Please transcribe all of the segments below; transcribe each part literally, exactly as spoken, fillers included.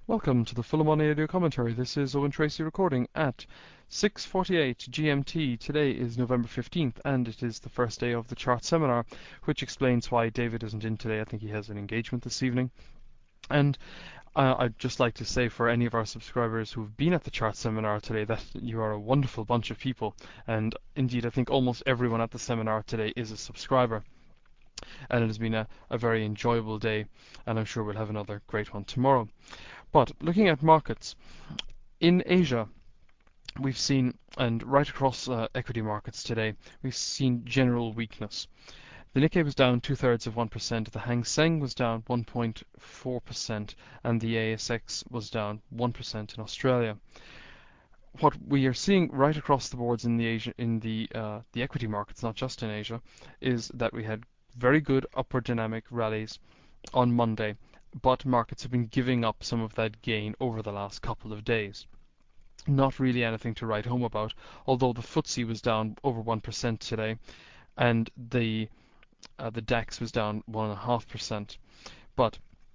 Welcome to the Fulham On Audio Commentary. This is Owen Tracy recording at six forty-eight G M T. Today is November fifteenth and it is the first day of the chart seminar, which explains why David isn't in today. I think he has an engagement this evening. And uh, I'd just like to say for any of our subscribers who've been at the chart seminar today that you are a wonderful bunch of people. And indeed, I think almost everyone at the seminar today is a subscriber. And it has been a, a very enjoyable day, and I'm sure we'll have another great one tomorrow. But looking at markets, in Asia, we've seen, and right across uh, equity markets today, we've seen general weakness. The Nikkei was down two-thirds of one percent, the Hang Seng was down one point four percent, and the A S X was down one percent in Australia. What we are seeing right across the boards in the Asia, in the uh, the equity markets, not just in Asia, is that we had very good upward dynamic rallies on Monday, but markets have been giving up some of that gain over the last couple of days. Not really anything to write home about, although the F T S E was down over one percent today, and the uh, the DAX was down one point five percent. But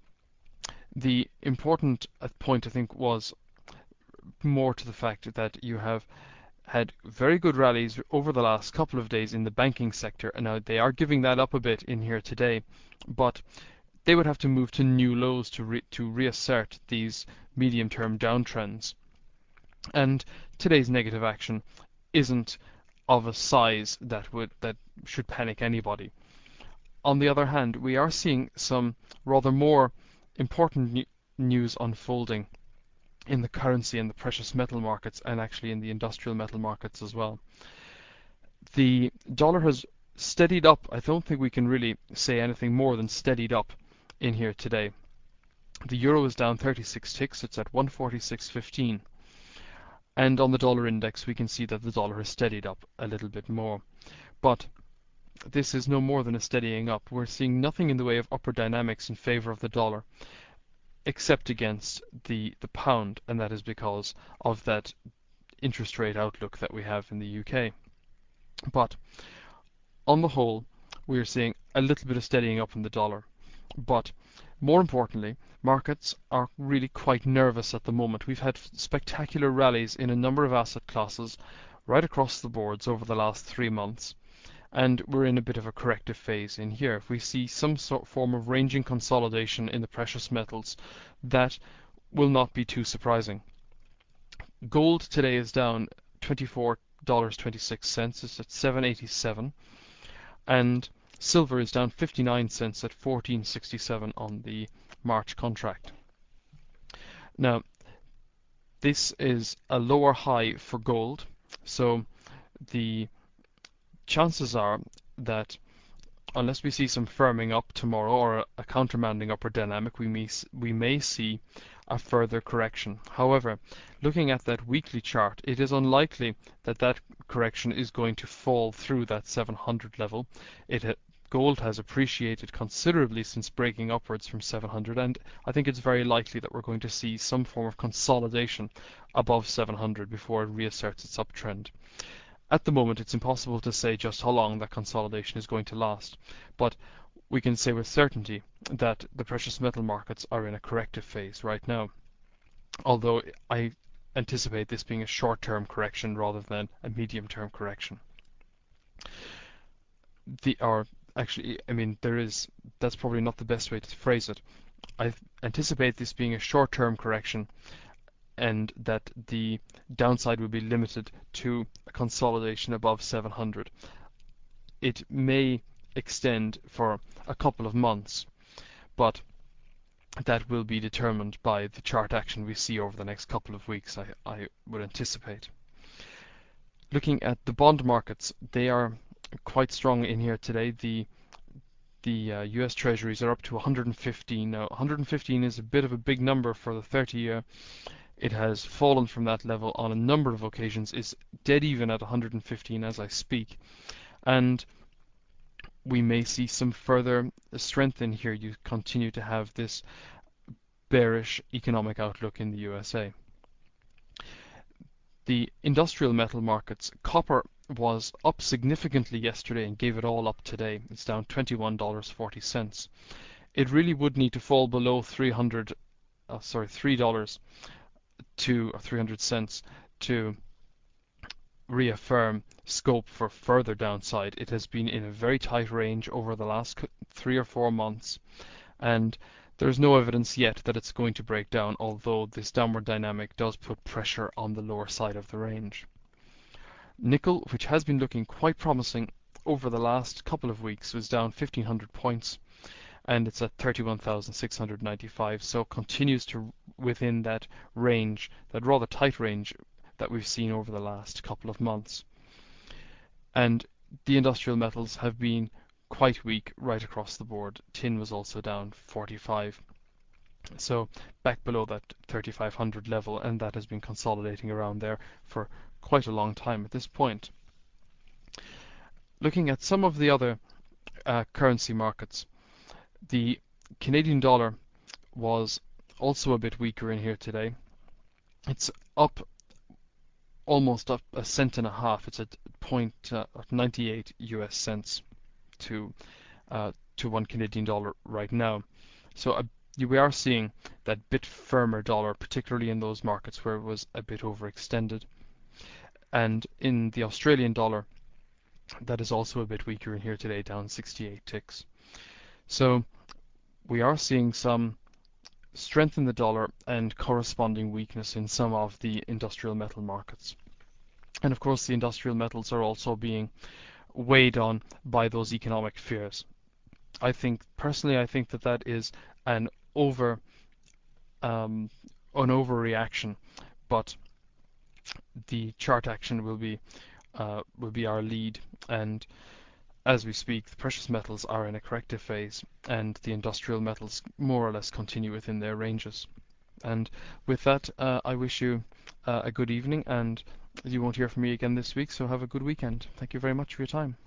the important point, I think, was more to the fact that you have had very good rallies over the last couple of days in the banking sector, and now they are giving that up a bit in here today, but they would have to move to new lows to re to reassert these medium-term downtrends. And today's negative action isn't of a size that would that should panic anybody. On the other hand, we are seeing some rather more important news unfolding in the currency and the precious metal markets, and actually in the industrial metal markets as well. The dollar has steadied up. I don't think we can really say anything more than steadied up in here today. The euro is down thirty-six ticks. It's at one forty-six fifteen. And on the dollar index, we can see that the dollar has steadied up a little bit more. But this is no more than a steadying up. We're seeing nothing in the way of upward dynamics in favor of the dollar, except against the, the pound, and that is because of that interest rate outlook that we have in the U K. But on the whole, we are seeing a little bit of steadying up in the dollar. But more importantly, markets are really quite nervous at the moment. We've had spectacular rallies in a number of asset classes right across the boards over the last three months. And we're in a bit of a corrective phase in here. If we see some sort of form of ranging consolidation in the precious metals, that will not be too surprising. Gold today is down twenty-four dollars and twenty-six cents. It's at seven eighty-seven. And silver is down fifty-nine cents at fourteen sixty-seven on the March contract. Now, this is a lower high for gold, so the chances are that unless we see some firming up tomorrow or a countermanding upward dynamic, we may, we may see a further correction. However, looking at that weekly chart, it is unlikely that that correction is going to fall through that seven hundred level. It ha Gold has appreciated considerably since breaking upwards from seven hundred, and I think it's very likely that we're going to see some form of consolidation above seven hundred before it reasserts its uptrend. At the moment, it's impossible to say just how long that consolidation is going to last, but we can say with certainty that the precious metal markets are in a corrective phase right now, although I anticipate this being a short-term correction rather than a medium-term correction. The, or actually, I mean, there is, that's probably not the best way to phrase it. I anticipate this being a short-term correction, and that the downside will be limited to a consolidation above seven hundred. It may extend for a couple of months, but that will be determined by the chart action we see over the next couple of weeks, I, I would anticipate. Looking at the bond markets, they are quite strong in here today. The the uh, U S Treasuries are up to one hundred fifteen. Now, one hundred fifteen is a bit of a big number for the thirty year. It has fallen from that level on a number of occasions, is dead even at one hundred fifteen as I speak, and we may see some further strength in here. You continue to have this bearish economic outlook in the U S A. The industrial metal markets, copper was up significantly yesterday and gave it all up today. It's down twenty-one dollars and forty cents. It really would need to fall below three hundred uh, sorry, three dollars to or three hundred cents to reaffirm scope for further downside. It has been in a very tight range over the last three or four months, and there's no evidence yet that it's going to break down, although this downward dynamic does put pressure on the lower side of the range. Nickel, which has been looking quite promising over the last couple of weeks, was down fifteen hundred points, and it's at thirty-one thousand six hundred ninety-five, so continues to within that range, that rather tight range that we've seen over the last couple of months. And the industrial metals have been quite weak right across the board. Tin was also down forty-five, so back below that thirty-five hundred level, and that has been consolidating around there for quite a long time at this point. Looking at some of the other uh, currency markets, the Canadian dollar was also a bit weaker in here today. It's up almost up a cent and a half. It's at point uh, ninety-eight U S cents to uh, to one Canadian dollar right now. So uh, we are seeing that bit firmer dollar, particularly in those markets where it was a bit overextended. And in the Australian dollar, that is also a bit weaker in here today, down sixty-eight ticks. So we are seeing some strength in the dollar and corresponding weakness in some of the industrial metal markets. And of course, the industrial metals are also being weighed on by those economic fears. I think, personally, I think that that is an over um, an overreaction, but the chart action will be uh, will be our lead. And as we speak, the precious metals are in a corrective phase, and the industrial metals more or less continue within their ranges. And with that, uh, I wish you uh, a good evening, and you won't hear from me again this week, so have a good weekend. Thank you very much for your time.